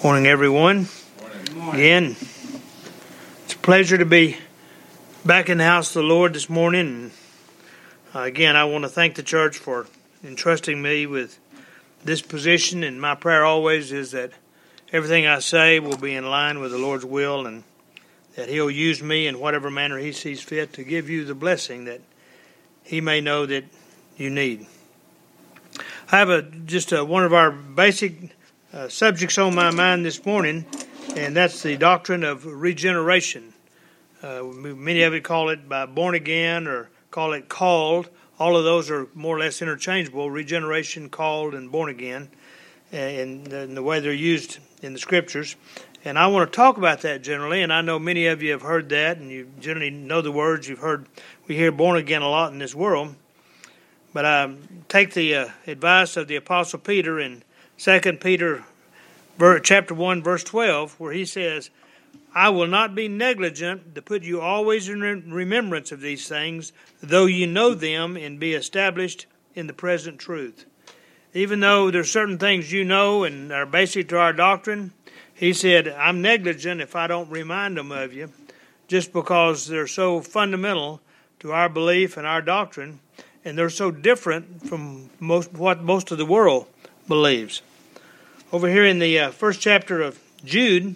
Morning, everyone. Morning. Again, it's a pleasure to be back in the house of the Lord this morning. Again, I want to thank the church for entrusting me with this position, and my prayer always is that everything I say will be in line with the Lord's will, and that He'll use me in whatever manner He sees fit to give you the blessing that He may know that you need. I have just one of our basic subjects on my mind this morning, and that's the doctrine of regeneration. Many of you call it by born again or call it called. All of those are more or less interchangeable: regeneration, called, and born again, in the way they're used in the Scriptures. And I want to talk about that generally, and I know many of you have heard that, and you generally know the words. We hear born again a lot in this world. But I take the advice of the Apostle Peter in 2 Peter chapter 1, verse 12, where he says, "I will not be negligent to put you always in remembrance of these things, though you know them and be established in the present truth." Even though there's certain things you know and are basic to our doctrine, he said, I'm negligent if I don't remind them of you, just because they're so fundamental to our belief and our doctrine, and they're so different from what most of the world believes. Over here in the first chapter of Jude,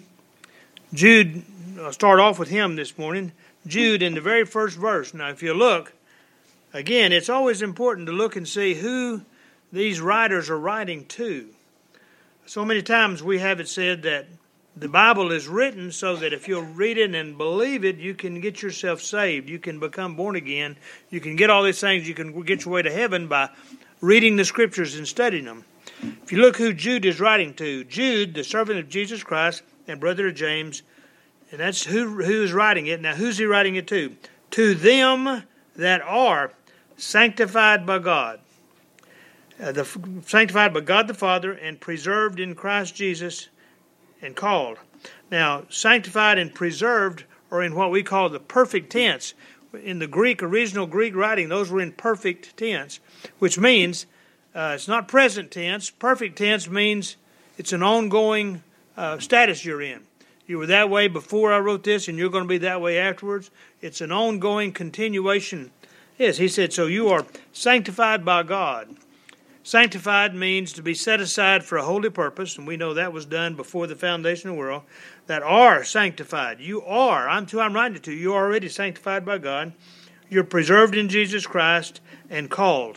I'll start off with him this morning. Jude in the very first verse. Now, if you look, again, it's always important to look and see who these writers are writing to. So many times we have it said that the Bible is written so that if you'll read it and believe it, you can get yourself saved. You can become born again. You can get all these things. You can get your way to heaven by reading the Scriptures and studying them. If you look who Jude is writing to, Jude, the servant of Jesus Christ and brother of James, and that's who's writing it. Now, who's he writing it to? To them that are sanctified by God. Sanctified by God the Father and preserved in Christ Jesus and called. Now, sanctified and preserved are in what we call the perfect tense. In the original Greek writing, those were in perfect tense, which means it's not present tense. Perfect tense means it's an ongoing status you're in. You were that way before I wrote this, and you're going to be that way afterwards. It's an ongoing continuation. Yes, he said, so you are sanctified by God. Sanctified means to be set aside for a holy purpose, and we know that was done before the foundation of the world. That are sanctified. You are. I'm writing it to you. You're already sanctified by God. You're preserved in Jesus Christ and called.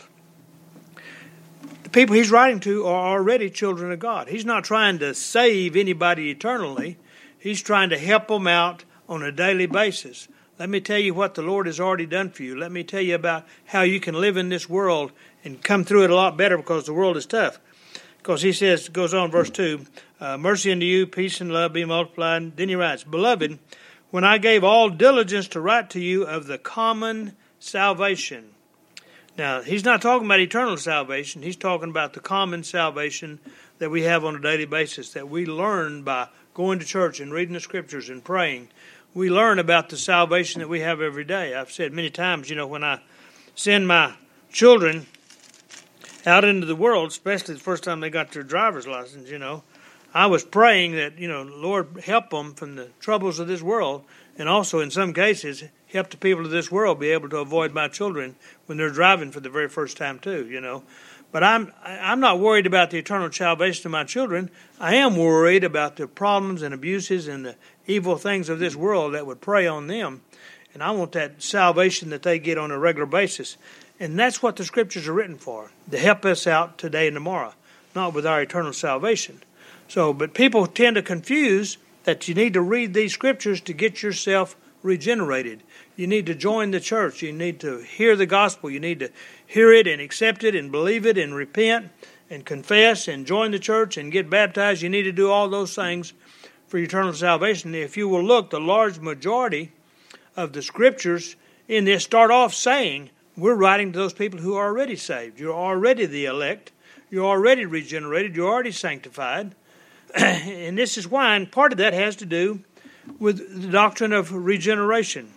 The people he's writing to are already children of God. He's not trying to save anybody eternally. He's trying to help them out on a daily basis. Let me tell you what the Lord has already done for you. Let me tell you about how you can live in this world and come through it a lot better, because the world is tough. Because he says, goes on, verse 2, mercy unto you, peace and love be multiplied. Then he writes, Beloved, when I gave all diligence to write to you of the common salvation. Now, he's not talking about eternal salvation. He's talking about the common salvation that we have on a daily basis, that we learn by going to church and reading the Scriptures and praying. We learn about the salvation that we have every day. I've said many times, when I send my children out into the world, especially the first time they got their driver's license, I was praying that, Lord, help them from the troubles of this world, and also in some cases help the people of this world be able to avoid my children when they're driving for the very first time too, But I'm not worried about the eternal salvation of my children. I am worried about the problems and abuses and the evil things of this world that would prey on them. And I want that salvation that they get on a regular basis. And that's what the Scriptures are written for, to help us out today and tomorrow, not with our eternal salvation. But people tend to confuse that you need to read these Scriptures to get yourself regenerated. You need to join the church. You need to hear the gospel. You need to hear it and accept it and believe it and repent and confess and join the church and get baptized. You need to do all those things for eternal salvation. If you will look, the large majority of the Scriptures in this start off saying, we're writing to those people who are already saved. You're already the elect. You're already regenerated. You're already sanctified. And this is why, and part of that has to do with the doctrine of regeneration.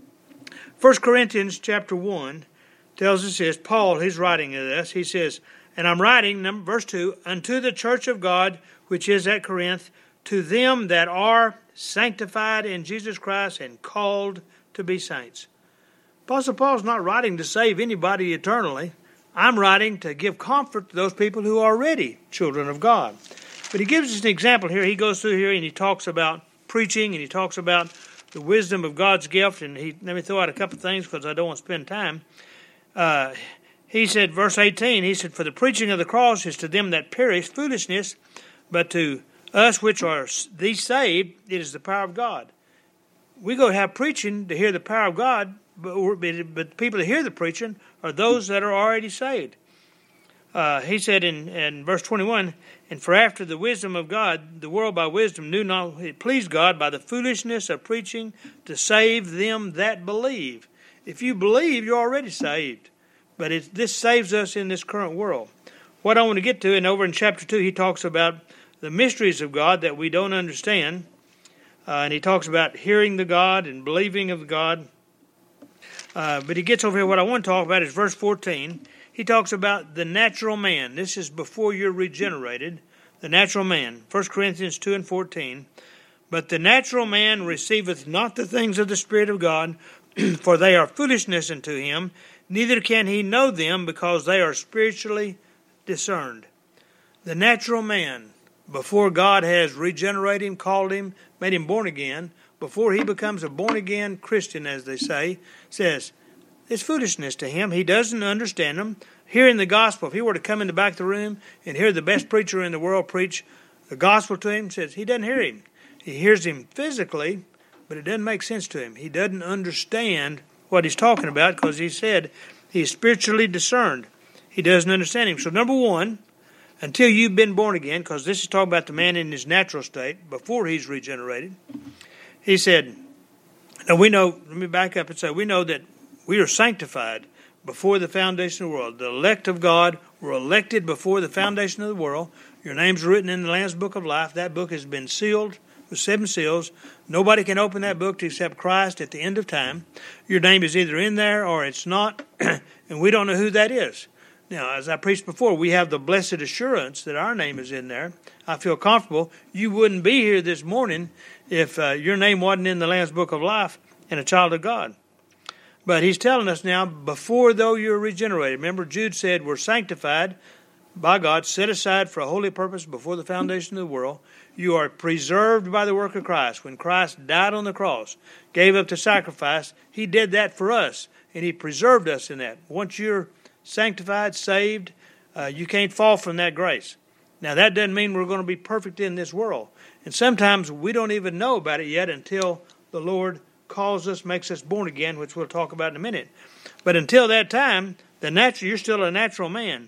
1 Corinthians chapter 1 tells us this. Paul, he's writing this. He says, and I'm writing, verse 2, unto the church of God, which is at Corinth, to them that are sanctified in Jesus Christ and called to be saints. Apostle Paul's not writing to save anybody eternally. I'm writing to give comfort to those people who are already children of God. But he gives us an example here. He goes through here and he talks about preaching, and he talks about the wisdom of God's gift. And let me throw out a couple of things because I don't want to spend time. He said, verse 18, he said, for the preaching of the cross is to them that perish foolishness, but to us which are the saved, it is the power of God. We go have preaching to hear the power of God, but the people that hear the preaching are those that are already saved. He said in verse 21, and for after the wisdom of God, the world by wisdom knew not it pleased God by the foolishness of preaching to save them that believe. If you believe, you're already saved. But this saves us in this current world. What I want to get to, and over in chapter 2, he talks about the mysteries of God that we don't understand. And he talks about hearing the God and believing of God. But he gets over here, what I want to talk about is verse 14. He talks about the natural man. This is before you're regenerated. The natural man. 1 Corinthians 2 and 14. But the natural man receiveth not the things of the Spirit of God, for they are foolishness unto him, neither can he know them, because they are spiritually discerned. The natural man, before God has regenerated him, called him, made him born again, before he becomes a born-again Christian, as they say, says, it's foolishness to him. He doesn't understand them. Hearing the gospel, if he were to come in the back of the room and hear the best preacher in the world preach the gospel to him, says he doesn't hear him. He hears him physically, but it doesn't make sense to him. He doesn't understand what he's talking about, because he said he's spiritually discerned. He doesn't understand him. So number one, until you've been born again, because this is talking about the man in his natural state, before he's regenerated, he said, now we know, let me back up and say, we know that we are sanctified before the foundation of the world. The elect of God were elected before the foundation of the world. Your name's written in the Lamb's Book of Life. That book has been sealed with 7 seals. Nobody can open that book except Christ at the end of time. Your name is either in there or it's not, and we don't know who that is. Now, as I preached before, we have the blessed assurance that our name is in there. I feel comfortable. You wouldn't be here this morning if your name wasn't in the Lamb's Book of Life and a child of God. But he's telling us now, before though you're regenerated. Remember, Jude said we're sanctified by God, set aside for a holy purpose before the foundation of the world. You are preserved by the work of Christ. When Christ died on the cross, gave up the sacrifice, he did that for us, and he preserved us in that. Once you're sanctified, saved, you can't fall from that grace. Now, that doesn't mean we're going to be perfect in this world. And sometimes we don't even know about it yet until the Lord calls us, makes us born again, which we'll talk about in a minute. But until that time, you're still a natural man.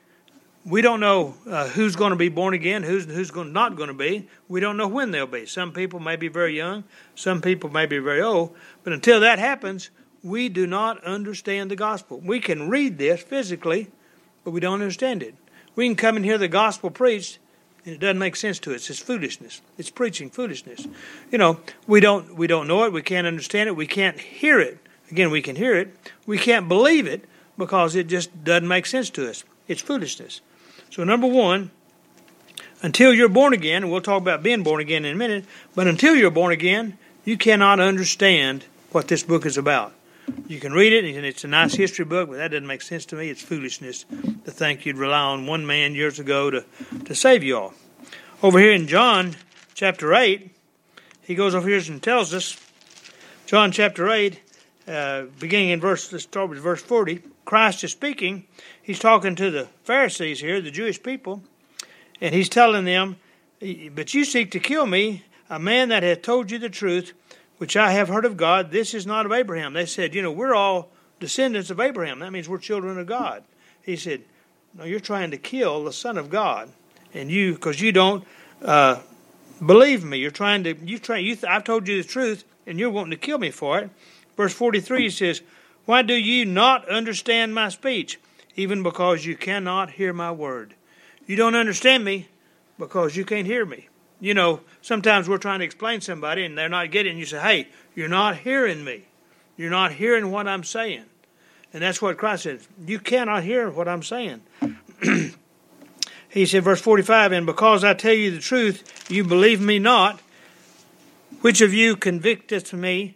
We don't know who's going to be born again, who's not going to be. We don't know when they'll be. Some people may be very young. Some people may be very old. But until that happens, we do not understand the gospel. We can read this physically, but we don't understand it. We can come and hear the gospel preached, and it doesn't make sense to us. It's foolishness. It's preaching foolishness. You know, we don't know it. We can't understand it. We can't hear it. Again, we can hear it. We can't believe it because it just doesn't make sense to us. It's foolishness. So number one, until you're born again, and we'll talk about being born again in a minute, but until you're born again, you cannot understand what this book is about. You can read it, and it's a nice history book, but that doesn't make sense to me. It's foolishness to think you'd rely on one man years ago to save you all. Over here in John chapter 8, he goes over here and tells us, John chapter 8, beginning in let's start with verse 40, Christ is speaking. He's talking to the Pharisees here, the Jewish people, and he's telling them, but you seek to kill me, a man that hath told you the truth, which I have heard of God. This is not of Abraham. They said, we're all descendants of Abraham. That means we're children of God. He said, no, you're trying to kill the Son of God, and because you don't believe me. I've told you the truth, and you're wanting to kill me for it. Verse 43, he says, why do you not understand my speech? Even because you cannot hear my word. You don't understand me because you can't hear me. Sometimes we're trying to explain to somebody and they're not getting it. You say, hey, you're not hearing me. You're not hearing what I'm saying. And that's what Christ says. You cannot hear what I'm saying. He said, verse 45, and because I tell you the truth, you believe me not. Which of you convinces me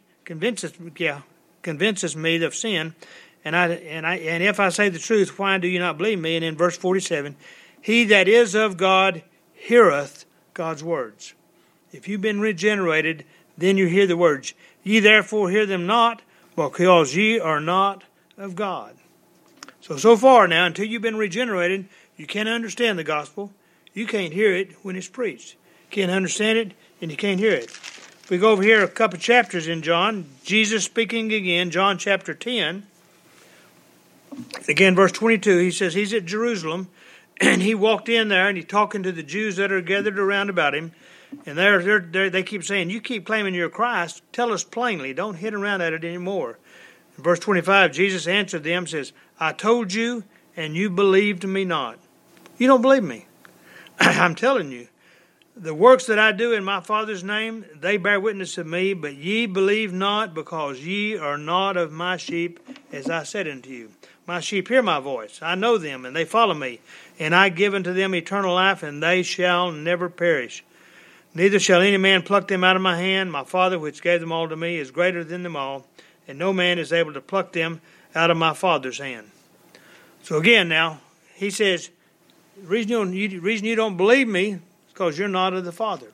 of sin? And if I say the truth, why do you not believe me? And in verse 47, he that is of God heareth God's words. If you've been regenerated, then you hear the words. Ye therefore hear them not, because ye are not of God. So far now, until you've been regenerated, you can't understand the gospel. You can't hear it when it's preached. You can't understand it, and you can't hear it. If we go over here a couple chapters in John, Jesus speaking again, John chapter 10. Again, verse 22, he says he's at Jerusalem, and he walked in there, and he's talking to the Jews that are gathered around about him. And they keep saying, you keep claiming you're Christ. Tell us plainly. Don't hit around at it anymore. In verse 25, Jesus answered them, says, I told you, and you believed me not. You don't believe me. I'm telling you. The works that I do in my Father's name, they bear witness of me, but ye believe not, because ye are not of my sheep, as I said unto you. My sheep hear my voice. I know them, and they follow me. And I give unto them eternal life, and they shall never perish. Neither shall any man pluck them out of my hand. My Father, which gave them all to me, is greater than them all, and no man is able to pluck them out of my Father's hand. So again now, he says, the reason you don't believe me is because you're not of the Father.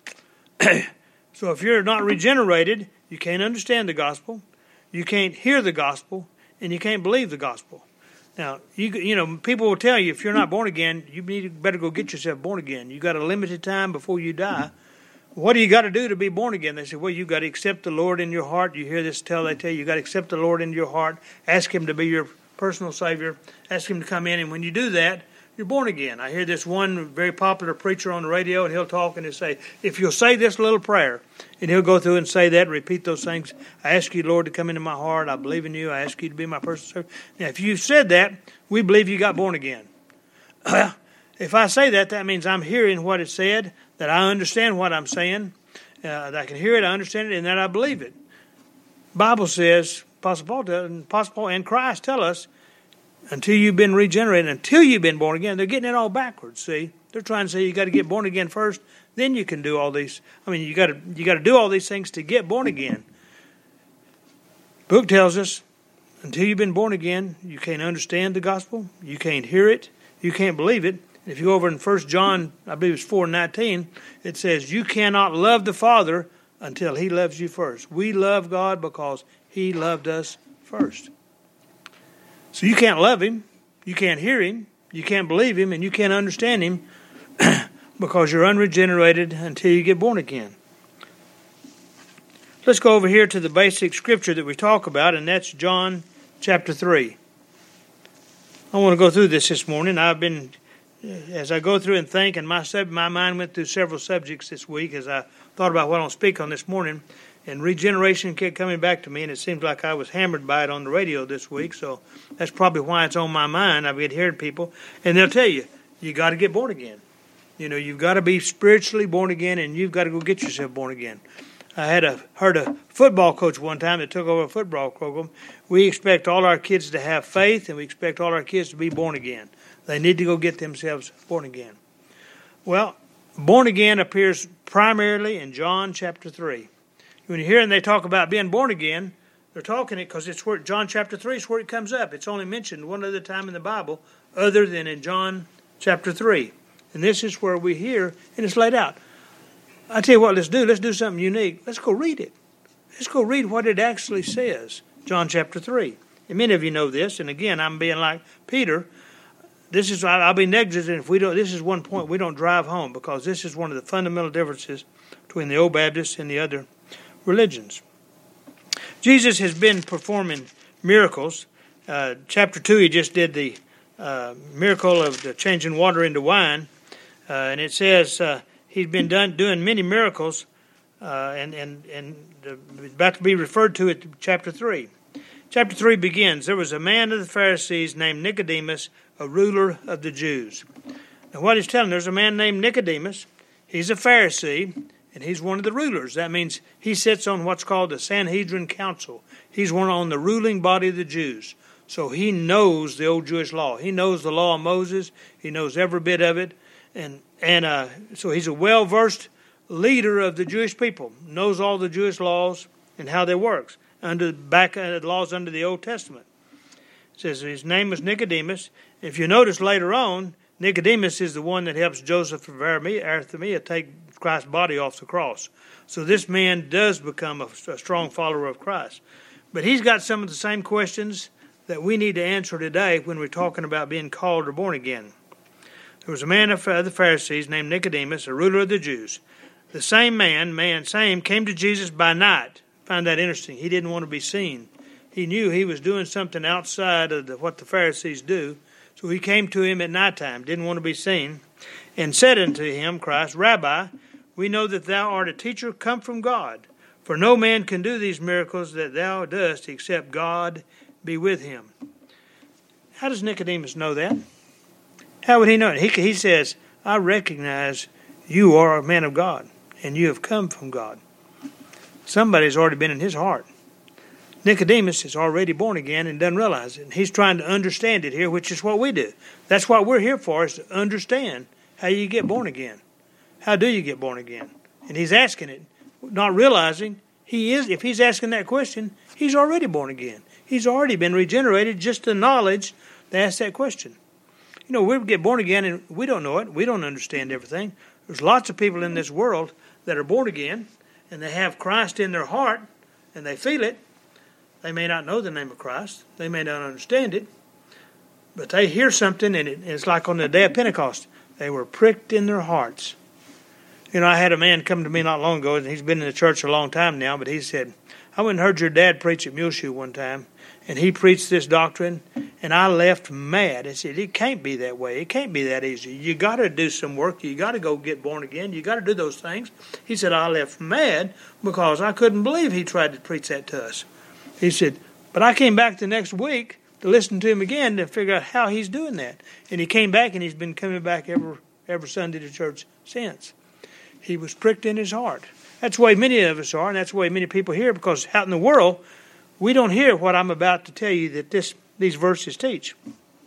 So if you're not regenerated, you can't understand the gospel, you can't hear the gospel, and you can't believe the gospel. Now, you know, people will tell you if you're not born again, better go get yourself born again. You got a limited time before you die. What do you got to do to be born again? They say, well, you got to accept the Lord in your heart. You hear this they tell you, you got to accept the Lord into your heart. Ask Him to be your personal Savior. Ask Him to come in, and when you do that, you're born again. I hear this one very popular preacher on the radio, and he'll talk and he'll say, if you'll say this little prayer, and he'll go through and say that, repeat those things. I ask you, Lord, to come into my heart. I believe in you. I ask you to be my personal Savior. Now, if you've said that, we believe you got born again. If I say that, that means I'm hearing what it said, that I understand what I'm saying, that I can hear it, I understand it, and that I believe it. Bible says, Apostle Paul and Christ tell us, until you've been regenerated, until you've been born again. They're getting it all backwards, see. They're trying to say you got to get born again first, then you can do all these. I mean, you got to do all these things to get born again. Book tells us, until you've been born again, you can't understand the gospel, you can't hear it, you can't believe it. If you go over in 1 John, I believe it's 4:19, it says, you cannot love the Father until He loves you first. We love God because He loved us first. So you can't love Him, you can't hear Him, you can't believe Him, and you can't understand Him because you're unregenerated until you get born again. Let's go over here to the basic scripture that we talk about, and that's John chapter 3. I want to go through this morning. As I go through and think, and my mind went through several subjects this week as I thought about what I'll speak on this morning, and regeneration kept coming back to me, and it seems like I was hammered by it on the radio this week, so that's probably why it's on my mind. I've been hearing people, and they'll tell you, you got to get born again. You know, you've got to be spiritually born again, and you've got to go get yourself born again. I heard a football coach one time that took over a football program. We expect all our kids to have faith, and we expect all our kids to be born again. They need to go get themselves born again. Well, born again appears primarily in John chapter 3. When you hear and they talk about being born again, they're talking it because it's where John chapter 3 is where it comes up. It's only mentioned one other time in the Bible other than in John chapter 3. And this is where we hear, and it's laid out. I tell you what, let's do. Let's do something unique. Let's go read it. Let's go read what it actually says. John chapter 3. And many of you know this, and again, I'm being like Peter. I'll be negligent if we don't. This is one point we don't drive home because this is one of the fundamental differences between the Old Baptists and the other religions. Jesus has been performing miracles. Chapter 2, he just did the miracle of the changing water into wine, and it says he's been doing many miracles, and about to be referred to at chapter 3. Chapter 3 begins, there was a man of the Pharisees named Nicodemus, a ruler of the Jews. Now what he's telling, there's a man named Nicodemus. He's a Pharisee, and he's one of the rulers. That means he sits on what's called the Sanhedrin Council. He's one on the ruling body of the Jews. So he knows the old Jewish law. He knows the law of Moses. He knows every bit of it. And so he's a well-versed leader of the Jewish people. Knows all the Jewish laws and how they work. Laws under the Old Testament. It says his name was Nicodemus. If you notice later on, Nicodemus is the one that helps Joseph of Arimathea take Christ's body off the cross. So this man does become a strong follower of Christ. But he's got some of the same questions that we need to answer today when we're talking about being called or born again. There was a man of the Pharisees named Nicodemus, a ruler of the Jews. The same came to Jesus by night. I find that interesting. He didn't want to be seen. He knew he was doing something outside of what the Pharisees do. So he came to him at nighttime, didn't want to be seen, and said unto him, Christ, Rabbi, we know that thou art a teacher come from God. For no man can do these miracles that thou dost except God be with him. How does Nicodemus know that? How would he know it? He says, I recognize you are a man of God, and you have come from God. Somebody's already been in his heart. Nicodemus is already born again and doesn't realize it. And he's trying to understand it here, which is what we do. That's what we're here for, is to understand how you get born again. How do you get born again? And he's asking it, not realizing if he's asking that question, he's already born again. He's already been regenerated, just the knowledge to ask that question. You know, we get born again and we don't know it. We don't understand everything. There's lots of people in this world that are born again and they have Christ in their heart and they feel it. They may not know the name of Christ. They may not understand it. But they hear something and it's like on the day of Pentecost. They were pricked in their hearts. You know, I had a man come to me not long ago, and he's been in the church a long time now, but he said, I went and heard your dad preach at Muleshoe one time, and he preached this doctrine, and I left mad. I said, it can't be that way. It can't be that easy. You got to do some work. You got to go get born again. You got to do those things. He said, I left mad because I couldn't believe he tried to preach that to us. He said, but I came back the next week to listen to him again to figure out how he's doing that. And he came back, and he's been coming back every Sunday to church since. He was pricked in his heart. That's the way many of us are, and that's the way many people hear, because out in the world, we don't hear what I'm about to tell you that these verses teach.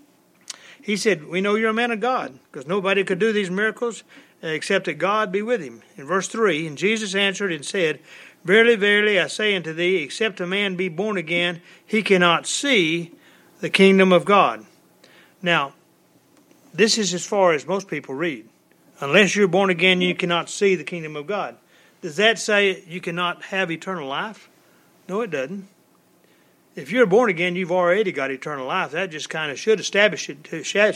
He said, we know you're a man of God, because nobody could do these miracles except that God be with him. In verse 3, and Jesus answered and said, Verily, verily, I say unto thee, except a man be born again, he cannot see the kingdom of God. Now, this is as far as most people read. Unless you're born again, you cannot see the kingdom of God. Does that say you cannot have eternal life? No, it doesn't. If you're born again, you've already got eternal life. That just kind of should establish it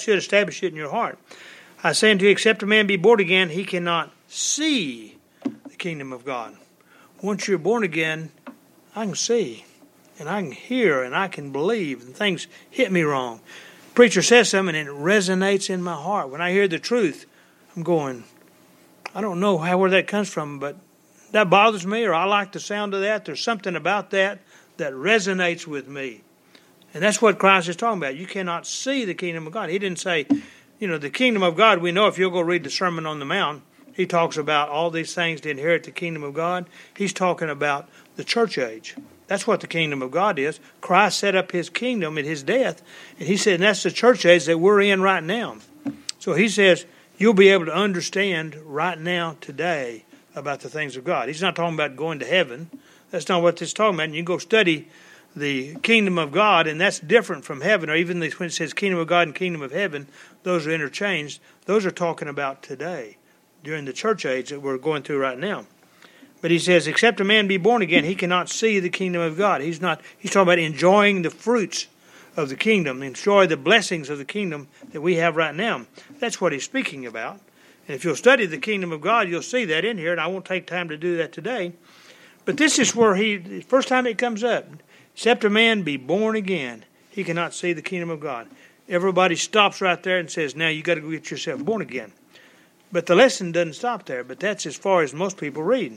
in your heart. I say unto you, except a man be born again, he cannot see the kingdom of God. Once you're born again, I can see, and I can hear, and I can believe, and things hit me wrong. Preacher says something, and it resonates in my heart. When I hear the truth, I'm going, I don't know where that comes from, but that bothers me, or I like the sound of that. There's something about that resonates with me. And that's what Christ is talking about. You cannot see the kingdom of God. He didn't say, the kingdom of God, we know if you'll go read the Sermon on the Mount, he talks about all these things to inherit the kingdom of God. He's talking about the church age. That's what the kingdom of God is. Christ set up his kingdom at his death, and he said, and that's the church age that we're in right now. So he says, you'll be able to understand right now, today, about the things of God. He's not talking about going to heaven. That's not what this is talking about. And you can go study the kingdom of God, and that's different from heaven. Or even when it says kingdom of God and kingdom of heaven, those are interchanged. Those are talking about today, during the church age that we're going through right now. But he says, except a man be born again, he cannot see the kingdom of God. He's talking about enjoying the fruits of the kingdom, enjoy the blessings of the kingdom that we have right now. That's what he's speaking about. And if you'll study the kingdom of God, you'll see that in here, and I won't take time to do that today. But this is where the first time it comes up, except a man be born again, he cannot see the kingdom of God. Everybody stops right there and says, now you got to go get yourself born again. But the lesson doesn't stop there, but that's as far as most people read.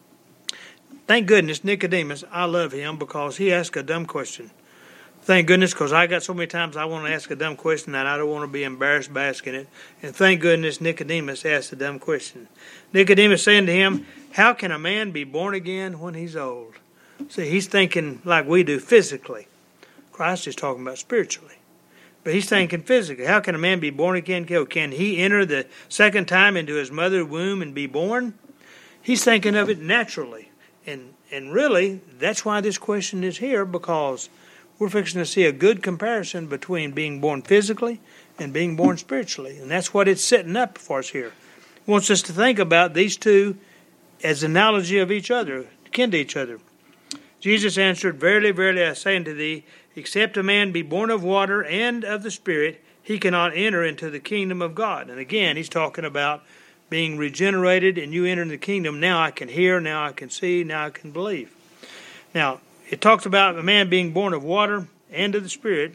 Thank goodness Nicodemus, I love him because he asked a dumb question. Thank goodness, because I got so many times I want to ask a dumb question and I don't want to be embarrassed by asking it. And thank goodness Nicodemus asked a dumb question. Nicodemus saying to him, how can a man be born again when he's old? See, he's thinking like we do physically. Christ is talking about spiritually. But he's thinking physically. How can a man be born again? Can he enter the second time into his mother's womb and be born? He's thinking of it naturally. And really, that's why this question is here, because we're fixing to see a good comparison between being born physically and being born spiritually. And that's what it's setting up for us here. It wants us to think about these two as an analogy of each other, kin to each other. Jesus answered, Verily, verily, I say unto thee, except a man be born of water and of the Spirit, he cannot enter into the kingdom of God. And again, he's talking about being regenerated, and you enter in the kingdom. Now I can hear, now I can see, now I can believe. Now, it talks about a man being born of water and of the Spirit.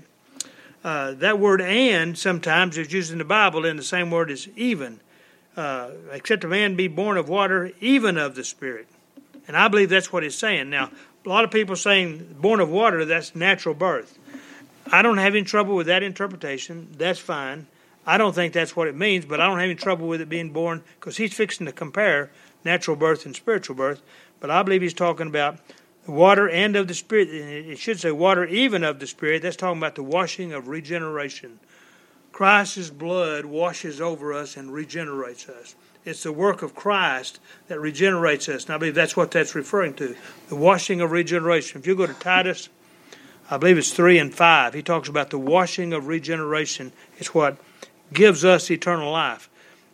That word "and" sometimes is used in the Bible in the same word as "even." Except a man be born of water, even of the Spirit. And I believe that's what it's saying. Now, a lot of people saying born of water, that's natural birth. I don't have any trouble with that interpretation. That's fine. I don't think that's what it means, but I don't have any trouble with it being born, because he's fixing to compare natural birth and spiritual birth. But I believe he's talking about water and of the Spirit. It should say water even of the Spirit. That's talking about the washing of regeneration. Christ's blood washes over us and regenerates us. It's the work of Christ that regenerates us. And I believe that's what that's referring to, the washing of regeneration. If you go to Titus, I believe it's 3 and 5, he talks about the washing of regeneration. It's what gives us eternal life.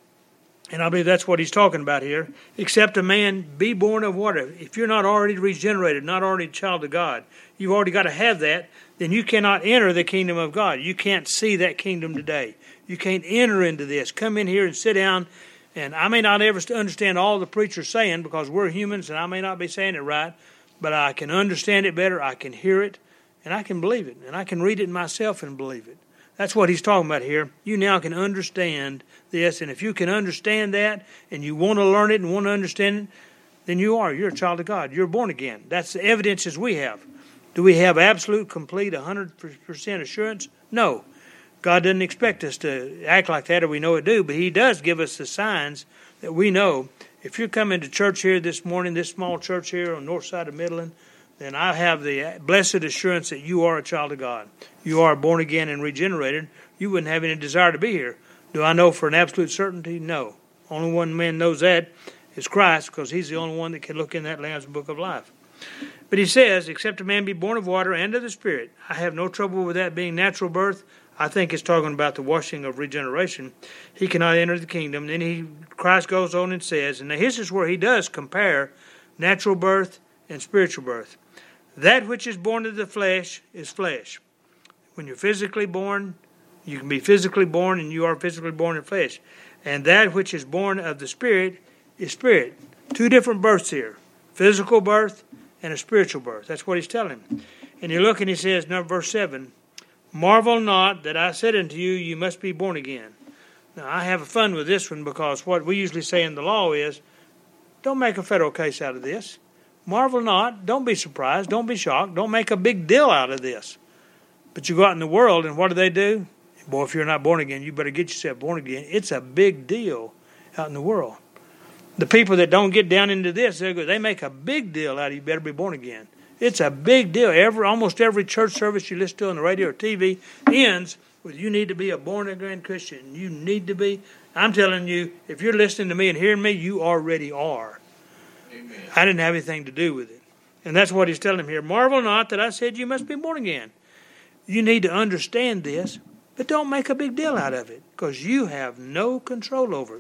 And I believe that's what he's talking about here. Except a man be born of water. If you're not already regenerated, not already a child of God, you've already got to have that, then you cannot enter the kingdom of God. You can't see that kingdom today. You can't enter into this. Come in here and sit down. And I may not ever understand all the preacher's saying, because we're humans and I may not be saying it right, but I can understand it better, I can hear it, and I can believe it. And I can read it myself and believe it. That's what he's talking about here. You now can understand this, and if you can understand that, and you want to learn it and want to understand it, then you're a child of God. You're born again. That's the evidences we have. Do we have absolute, complete, 100% assurance? No. God doesn't expect us to act like that, or we know it do, but he does give us the signs that we know. If you're coming to church here this morning, this small church here on the north side of Midland, then I have the blessed assurance that you are a child of God. You are born again and regenerated. You wouldn't have any desire to be here. Do I know for an absolute certainty? No. Only one man knows that is Christ, because he's the only one that can look in that Lamb's Book of Life. But he says, except a man be born of water and of the Spirit. I have no trouble with that being natural birth. I think it's talking about the washing of regeneration. He cannot enter the kingdom. Then Christ goes on and says, and now this is where he does compare natural birth and spiritual birth. That which is born of the flesh is flesh. When you're physically born, you can be physically born, and you are physically born in flesh. And that which is born of the Spirit is spirit. Two different births here. Physical birth and a spiritual birth. That's what he's telling him. And you look and he says, verse 7, Marvel not that I said unto you, you must be born again. Now, I have fun with this one, because what we usually say in the law is, don't make a federal case out of this. Marvel not. Don't be surprised. Don't be shocked. Don't make a big deal out of this. But you go out in the world, and what do? Boy, if you're not born again, you better get yourself born again. It's a big deal out in the world. The people that don't get down into this, they make a big deal out of you better be born again. It's a big deal. Almost every church service you listen to on the radio or TV ends with, you need to be a born-again Christian. You need to be. I'm telling you, if you're listening to me and hearing me, you already are. Amen. I didn't have anything to do with it. And that's what he's telling him here. Marvel not that I said you must be born again. You need to understand this, but don't make a big deal out of it, because you have no control over it.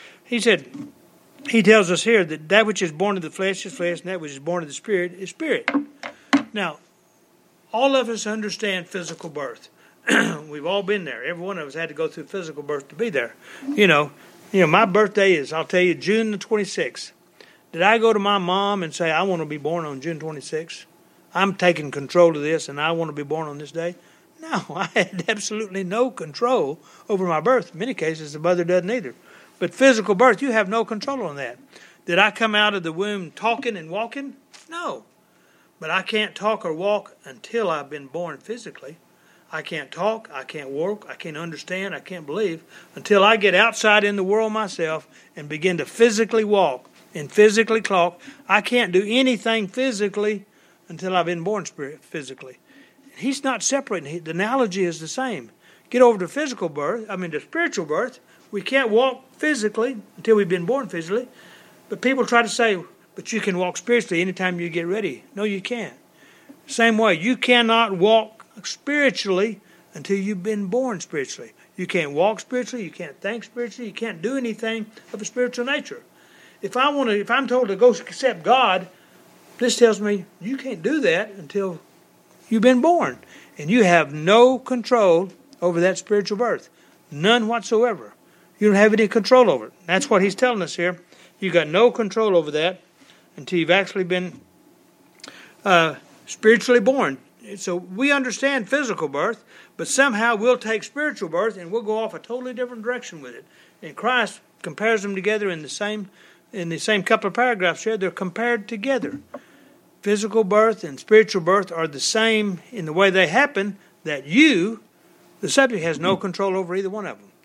He tells us here that which is born of the flesh is flesh, and that which is born of the Spirit is spirit. Now, all of us understand physical birth. We've all been there. Every one of us had to go through physical birth to be there. You know, my birthday is, I'll tell you, June the 26th. Did I go to my mom and say, I want to be born on June 26th? I'm taking control of this, and I want to be born on this day? No, I had absolutely no control over my birth. In many cases, the mother doesn't either. But physical birth, you have no control on that. Did I come out of the womb talking and walking? No. But I can't talk or walk until I've been born physically. I can't talk, I can't walk, I can't understand, I can't believe until I get outside in the world myself and begin to physically walk and physically talk. I can't do anything physically until I've been born physically. He's not separating. The analogy is the same. Get over to the spiritual birth. We can't walk physically until we've been born physically. But people try to say, but you can walk spiritually anytime you get ready. No, you can't. Same way, you cannot walk spiritually until you've been born spiritually. You can't walk spiritually. You can't think spiritually. You can't do anything of a spiritual nature. If I'm told to go accept God, this tells me you can't do that until you've been born. And you have no control over that spiritual birth. None whatsoever. You don't have any control over it. That's what he's telling us here. You've got no control over that until you've actually been spiritually born. So we understand physical birth, but somehow we'll take spiritual birth and we'll go off a totally different direction with it. And Christ compares them together in the same couple of paragraphs here. They're compared together. Physical birth and spiritual birth are the same in the way they happen, that you, the subject, has no control over either one of them.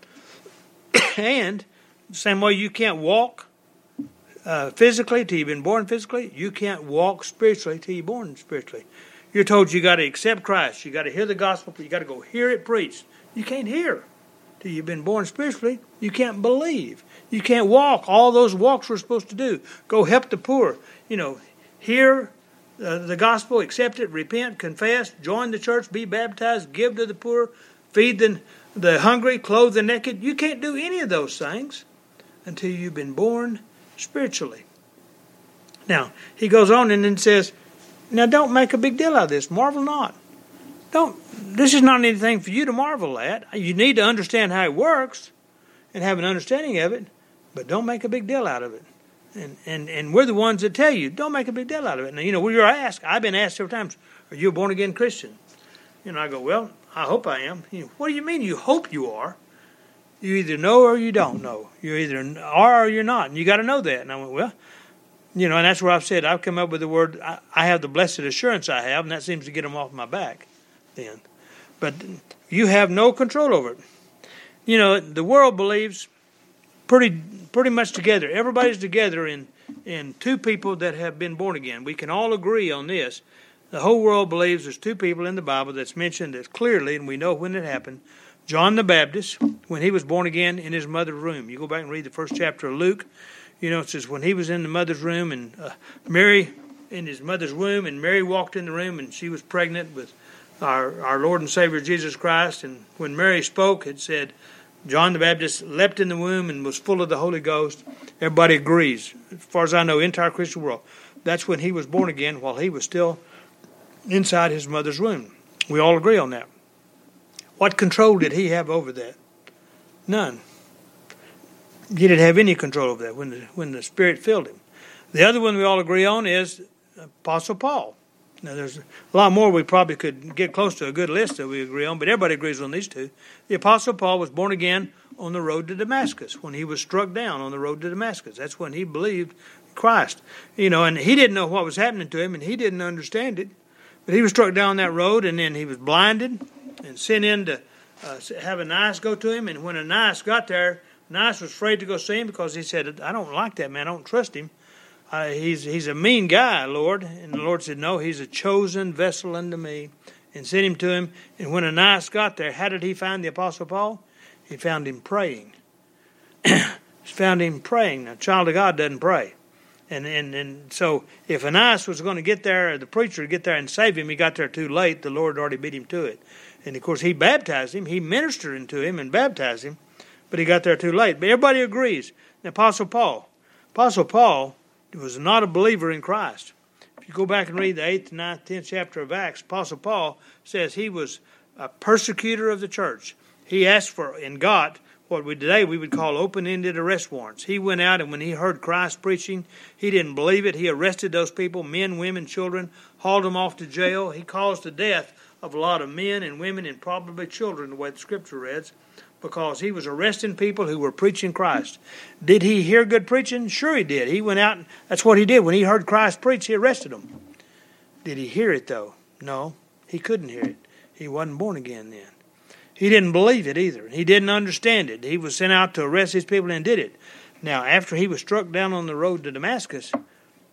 And the same way you can't walk physically till you've been born physically, you can't walk spiritually till you're born spiritually. You're told you got to accept Christ. You got to hear the gospel. You got to go hear it preached. You can't hear till you've been born spiritually. You can't believe. You can't walk all those walks we're supposed to do. Go help the poor. Hear the gospel, accept it, repent, confess, join the church, be baptized, give to the poor, feed the hungry, clothe the naked. You can't do any of those things until you've been born spiritually. Now, he goes on and then says, now don't make a big deal out of this. Marvel not. This is not anything for you to marvel at. You need to understand how it works and have an understanding of it, but don't make a big deal out of it. And we're the ones that tell you, don't make a big deal out of it. Now, we were asked, I've been asked several times, are you a born-again Christian? I go, well, I hope I am. What do you mean you hope you are? You either know or you don't know. You either are or you're not, and you got to know that. And I went, well, and that's where I've said, I've come up with the word, I have the blessed assurance I have, and that seems to get them off my back then. But you have no control over it. The world believes pretty much together. Everybody's together in two people that have been born again. We can all agree on this. The whole world believes there's two people in the Bible that's mentioned as clearly, and we know when it happened. John the Baptist, when he was born again in his mother's womb. You go back and read the first chapter of Luke. It says when he was in the mother's room and Mary in his mother's womb, and Mary walked in the room and she was pregnant with our Lord and Savior Jesus Christ. And when Mary spoke, it said John the Baptist leapt in the womb and was full of the Holy Ghost. Everybody agrees. As far as I know, entire Christian world. That's when he was born again while he was still inside his mother's womb. We all agree on that. What control did he have over that? None. He didn't have any control over that when the Spirit filled him. The other one we all agree on is Apostle Paul. Now, there's a lot more we probably could get close to a good list that we agree on, but everybody agrees on these two. The Apostle Paul was born again on the road to Damascus, when he was struck down on the road to Damascus. That's when he believed Christ. And he didn't know what was happening to him, and he didn't understand it. But he was struck down that road, and then he was blinded and sent in to have Ananias go to him. And when Ananias got there, Ananias was afraid to go see him because he said, I don't like that man. I don't trust him. He's a mean guy, Lord. And the Lord said, no, he's a chosen vessel unto me, and sent him to him. And when Ananias got there, how did he find the Apostle Paul? He found him praying. He found him praying. Now, a child of God doesn't pray. And so if Ananias was going to get there, the preacher would get there and save him, he got there too late. The Lord already beat him to it. And, of course, he baptized him. He ministered to him and baptized him, but he got there too late. But everybody agrees. The Apostle Paul was not a believer in Christ. If you go back and read the 8th, 9th, 10th chapter of Acts, Apostle Paul says he was a persecutor of the church. He asked for and got what today we would call open-ended arrest warrants. He went out, and when he heard Christ preaching, he didn't believe it. He arrested those people, men, women, children, hauled them off to jail. He caused the death of a lot of men and women and probably children, the way the Scripture reads, because he was arresting people who were preaching Christ. Did he hear good preaching? Sure he did. He went out, and that's what he did. When he heard Christ preach, he arrested them. Did he hear it, though? No, he couldn't hear it. He wasn't born again then. He didn't believe it either. He didn't understand it. He was sent out to arrest these people and did it. Now, after he was struck down on the road to Damascus,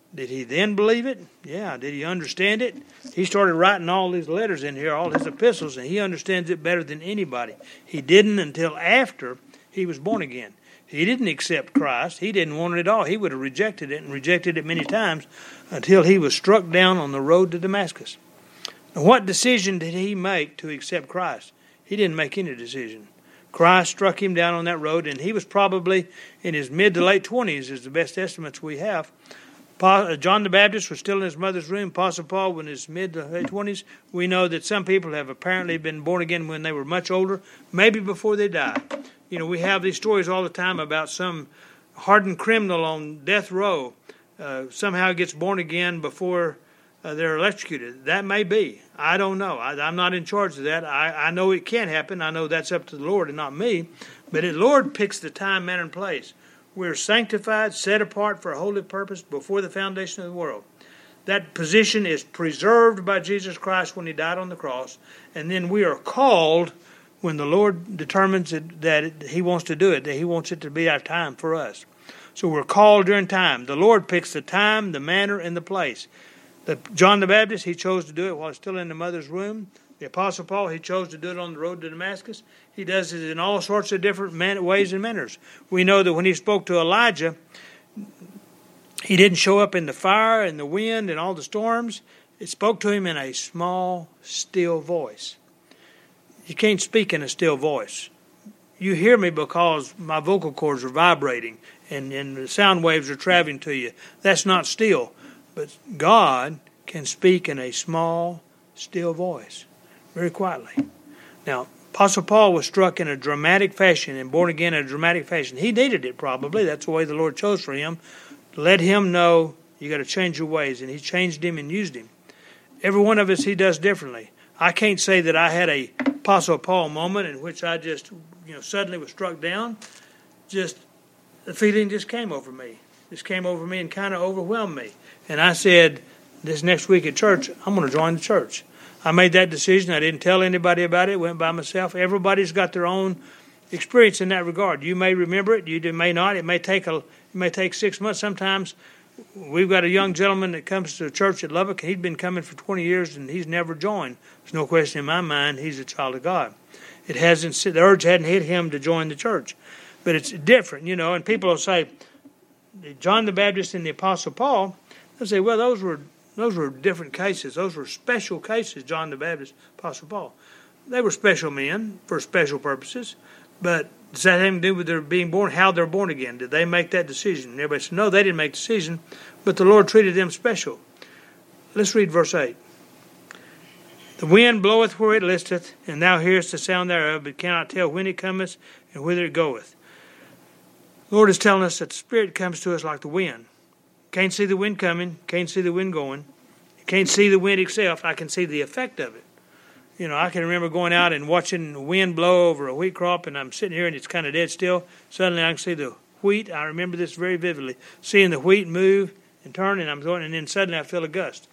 Did he then believe it? Yeah. Did he understand it? He started writing all these letters in here, all his epistles, and he understands it better than anybody. He didn't until after he was born again. He didn't accept Christ. He didn't want it at all. He would have rejected it and rejected it many times until he was struck down on the road to Damascus. Now, what decision did he make to accept Christ? He didn't make any decision. Christ struck him down on that road, and he was probably in his mid to late 20s, is the best estimates we have. John the Baptist was still in his mother's womb. Apostle Paul was in his mid to late 20s. We know that some people have apparently been born again when they were much older, maybe before they died. You know, we have these stories all the time about some hardened criminal on death row somehow gets born again before they're electrocuted. That may be. I don't know. I'm not in charge of that. I know it can happen. I know that's up to the Lord and not me. But the Lord picks the time, manner, and place. We're sanctified, set apart for a holy purpose before the foundation of the world. That position is preserved by Jesus Christ when he died on the cross. And then we are called when the Lord determines that he wants to do it, that he wants it to be our time for us. So we're called during time. The Lord picks the time, the manner, and the place. John the Baptist, he chose to do it while still in the mother's womb. The Apostle Paul, he chose to do it on the road to Damascus. He does it in all sorts of different ways and manners. We know that when he spoke to Elijah, he didn't show up in the fire and the wind and all the storms. It spoke to him in a small, still voice. You can't speak in a still voice. You hear me because my vocal cords are vibrating and the sound waves are traveling to you. That's not still. But God can speak in a small, still voice, very quietly. Now, Apostle Paul was struck in a dramatic fashion and born again in a dramatic fashion. He needed it probably. That's the way the Lord chose for him. To let him know you got to change your ways. And he changed him and used him. Every one of us, he does differently. I can't say that I had a Apostle Paul moment in which I just, suddenly was struck down. Just the feeling just came over me. Just came over me and kind of overwhelmed me. And I said, this next week at church, I'm going to join the church. I made that decision. I didn't tell anybody about it. Went by myself. Everybody's got their own experience in that regard. You may remember it. You may not. It may take 6 months. Sometimes we've got a young gentleman that comes to church at Lubbock. He'd been coming for 20 years and he's never joined. There's no question in my mind he's a child of God. The urge hadn't hit him to join the church. But it's different, and people will say, John the Baptist and the Apostle Paul, they'll say, well, those were different cases. Those were special cases, John the Baptist, Apostle Paul. They were special men for special purposes, but does that have anything to do with their being born, how they're born again? Did they make that decision? And everybody said, no, they didn't make the decision, but the Lord treated them special. Let's read verse 8. The wind bloweth where it listeth, and thou hearest the sound thereof, but cannot tell when it cometh and whither it goeth. The Lord is telling us that the Spirit comes to us like the wind. Can't see the wind coming, can't see the wind going. You can't see the wind itself. I can see the effect of it. I can remember going out and watching the wind blow over a wheat crop, and I'm sitting here and it's kind of dead still. Suddenly I can see the wheat. I remember this very vividly. Seeing the wheat move and turn, and I'm going, and then suddenly I feel a gust.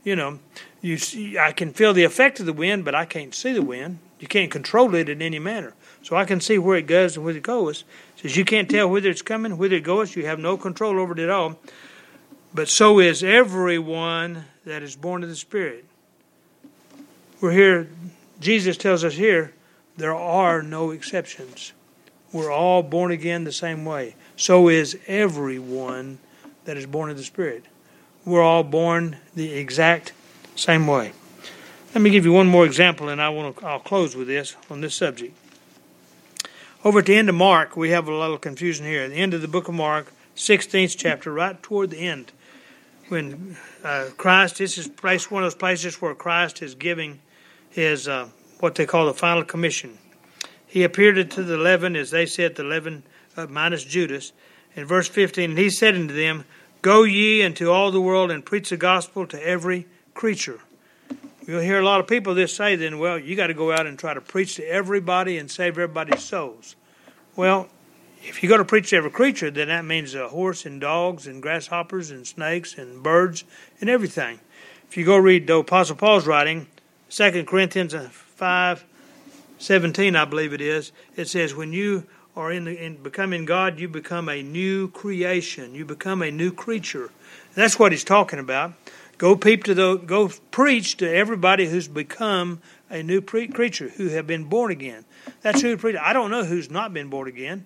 I can feel the effect of the wind, but I can't see the wind. You can't control it in any manner. So I can see where it goes and where it goes. It says you can't tell whither it's coming, whither it goes. You have no control over it at all. But so is everyone that is born of the Spirit. We're here, Jesus tells us here, there are no exceptions. We're all born again the same way. So is everyone that is born of the Spirit. We're all born the exact same way. Let me give you one more example, and I'll close with this on this subject. Over at the end of Mark, we have a little confusion here. At the end of the book of Mark, 16th chapter, right toward the end, when Christ, this is one of those places where Christ is giving his, what they call the final commission. He appeared to the 11, as they said, the 11 minus Judas. In verse 15, and he said unto them, Go ye into all the world and preach the gospel to every creature. You'll hear a lot of people this say then, well, you got to go out and try to preach to everybody and save everybody's souls. Well, if you go to preach to every creature, then that means a horse and dogs and grasshoppers and snakes and birds and everything. If you go read the Apostle Paul's writing, 2 Corinthians 5:17, I believe it is, it says, when you or in becoming God, you become a new creation. You become a new creature. And that's what he's talking about. Go preach to everybody who's become a new creature, who have been born again. That's who preach. I don't know who's not been born again.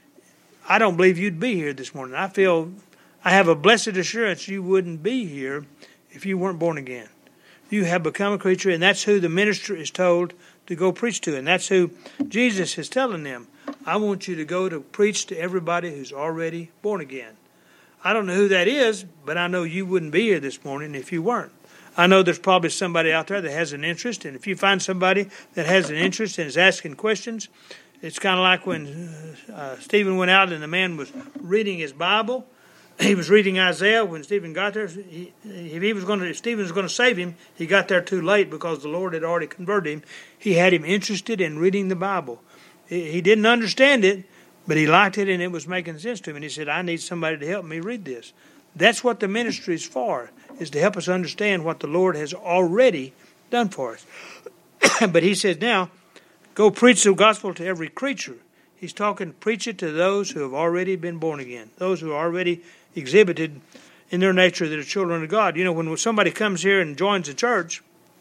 I don't believe you'd be here this morning. I have a blessed assurance you wouldn't be here if you weren't born again. You have become a creature, and that's who the minister is told to go preach to. And that's who Jesus is telling them. I want you to go to preach to everybody who's already born again. I don't know who that is, but I know you wouldn't be here this morning if you weren't. I know there's probably somebody out there that has an interest, and if you find somebody that has an interest and is asking questions, it's kind of like when Stephen went out and the man was reading his Bible. He was reading Isaiah when Stephen got there. If Stephen was going to save him, he got there too late because the Lord had already converted him. He had him interested in reading the Bible. He didn't understand it, but he liked it and it was making sense to him. And he said, I need somebody to help me read this. That's what the ministry is for, is to help us understand what the Lord has already done for us. But he says now, go preach the gospel to every creature. He's talking, preach it to those who have already been born again, those who are already exhibited in their nature that are children of God. You know, when somebody comes here and joins the church,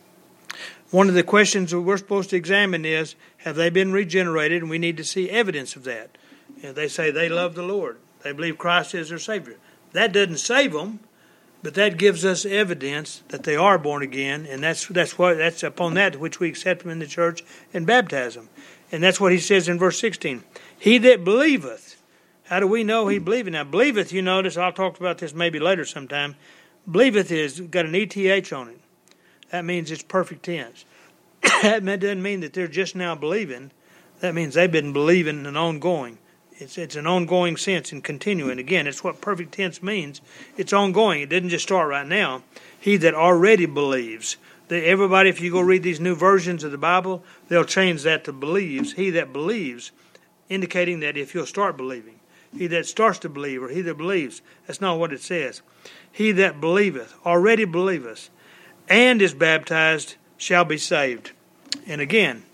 one of the questions that we're supposed to examine is, have they been regenerated? And we need to see evidence of that. You know, they say they love the Lord. They believe Christ is their Savior. That doesn't save them, but that gives us evidence that they are born again, and that's upon that which we accept them in the church and baptize them. And that's what he says in verse 16. He that believeth. How do we know he believeth? Now, believeth, you notice, I'll talk about this maybe later sometime. Believeth is got an ETH on it. That means it's perfect tense. That doesn't mean that they're just now believing. That means they've been believing and ongoing. It's an ongoing sense and continuing. Again, it's what perfect tense means. It's ongoing. It didn't just start right now. He that already believes. Everybody, if you go read these new versions of the Bible, they'll change that to believes. He that believes, indicating that if you'll start believing. He that starts to believe, or he that believes. That's not what it says. He that believeth, already believeth, and is baptized shall be saved. And again,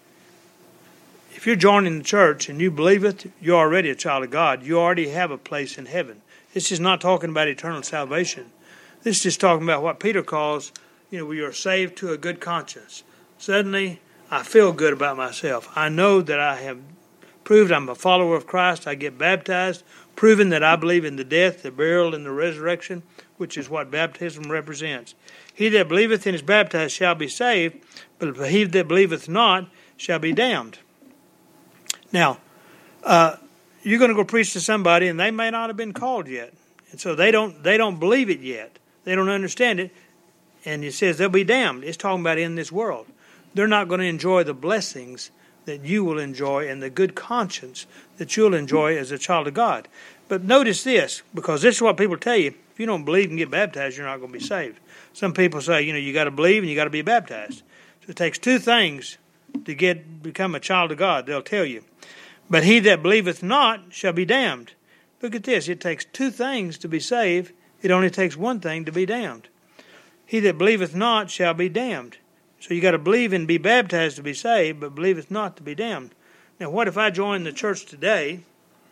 if you're joining the church and you believe it, you're already a child of God. You already have a place in heaven. This is not talking about eternal salvation. This is just talking about what Peter calls, we are saved to a good conscience. Suddenly, I feel good about myself. I know that I have proved I'm a follower of Christ. I get baptized, proving that I believe in the death, the burial, and the resurrection, which is what baptism represents. He that believeth and is baptized shall be saved, but he that believeth not shall be damned. Now, you're going to go preach to somebody, and they may not have been called yet, and so they don't believe it yet. They don't understand it, and it says they'll be damned. It's talking about in this world. They're not going to enjoy the blessings that you will enjoy and the good conscience that you'll enjoy as a child of God. But notice this, because this is what people tell you. If you don't believe and get baptized, you're not going to be saved. Some people say, you got to believe and you got to be baptized. So it takes two things to become a child of God, they'll tell you. But he that believeth not shall be damned. Look at this. It takes two things to be saved. It only takes one thing to be damned. He that believeth not shall be damned. So you got to believe and be baptized to be saved, but believeth not to be damned. Now, what if I join the church today,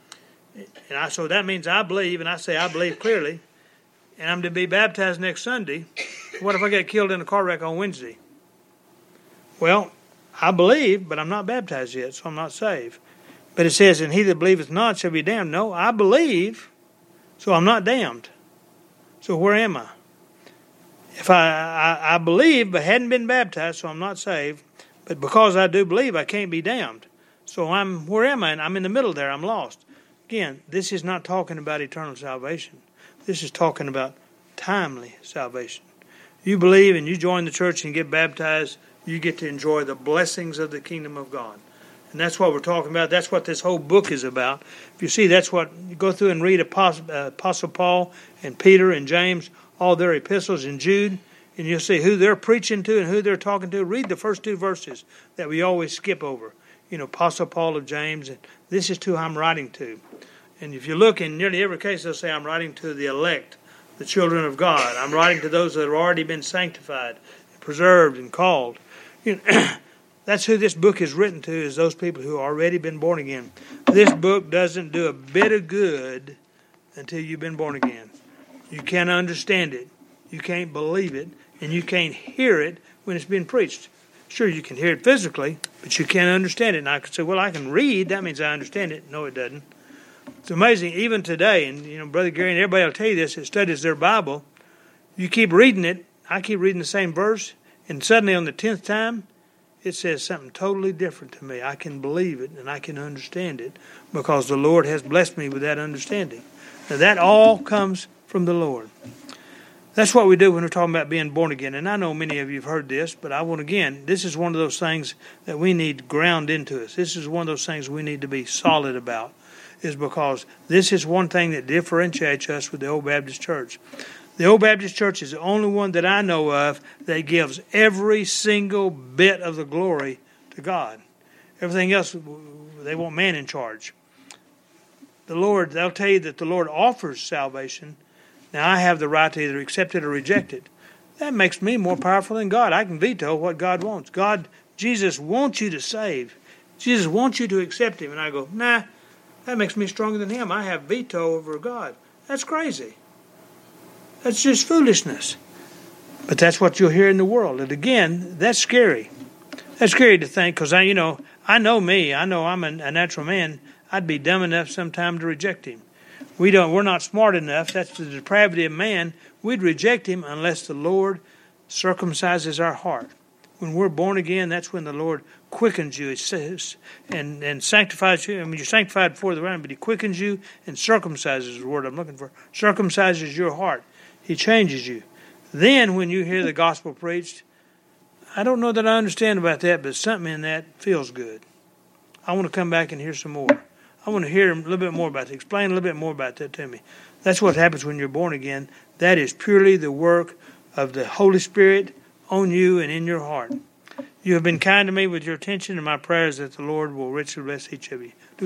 so that means I believe, and I say I believe clearly, and I'm to be baptized next Sunday. What if I get killed in a car wreck on Wednesday? Well, I believe, but I'm not baptized yet, so I'm not saved. But it says, and he that believeth not shall be damned. No, I believe, so I'm not damned. So where am I? If I believe, but hadn't been baptized, so I'm not saved. But because I do believe, I can't be damned. So where am I? I'm in the middle there. I'm lost. Again, this is not talking about eternal salvation. This is talking about timely salvation. You believe and you join the church and get baptized, you get to enjoy the blessings of the kingdom of God. And that's what we're talking about. That's what this whole book is about. If you see, that's what you go through and read Apostle Paul and Peter and James, all their epistles, and Jude, and you'll see who they're preaching to and who they're talking to. Read the first two verses that we always skip over. Apostle Paul of James, and this is who I'm writing to. And if you look in nearly every case, they'll say I'm writing to the elect, the children of God. I'm writing to those that have already been sanctified, preserved, and called. That's who this book is written to, is those people who have already been born again. This book doesn't do a bit of good until you've been born again. You can't understand it. You can't believe it. And you can't hear it when it's being preached. Sure, you can hear it physically, but you can't understand it. And I could say, well, I can read. That means I understand it. No, it doesn't. It's amazing. Even today, and Brother Gary and everybody will tell you this that studies their Bible. You keep reading it. I keep reading the same verse. And suddenly on the 10th time, it says something totally different to me. I can believe it and I can understand it because the Lord has blessed me with that understanding. Now that all comes from the Lord. That's what we do when we're talking about being born again. And I know many of you have heard this, but I want again, this is one of those things that we need ground into us. This is one of those things we need to be solid about, is because this is one thing that differentiates us with the Old Baptist Church. The Old Baptist Church is the only one that I know of that gives every single bit of the glory to God. Everything else, they want man in charge. The Lord, they'll tell you that the Lord offers salvation. Now, I have the right to either accept it or reject it. That makes me more powerful than God. I can veto what God wants. Jesus wants you to save. Jesus wants you to accept Him. And I go, nah, that makes me stronger than Him. I have veto over God. That's crazy. That's just foolishness. But that's what you'll hear in the world. And again, that's scary. That's scary to think, because I know me. I know I'm a natural man. I'd be dumb enough sometime to reject Him. We're not smart enough. That's the depravity of man. We'd reject Him unless the Lord circumcises our heart. When we're born again, that's when the Lord quickens you, it says, and sanctifies you. I mean, you're sanctified before the ground, but He quickens you and circumcises, is the word I'm looking for. Circumcises your heart. He changes you. Then when you hear the gospel preached, I don't know that I understand about that, but something in that feels good. I want to come back and hear some more. I want to hear a little bit more about it. Explain a little bit more about that to me. That's what happens when you're born again. That is purely the work of the Holy Spirit on you and in your heart. You have been kind to me with your attention, and my prayer is that the Lord will richly bless each of you.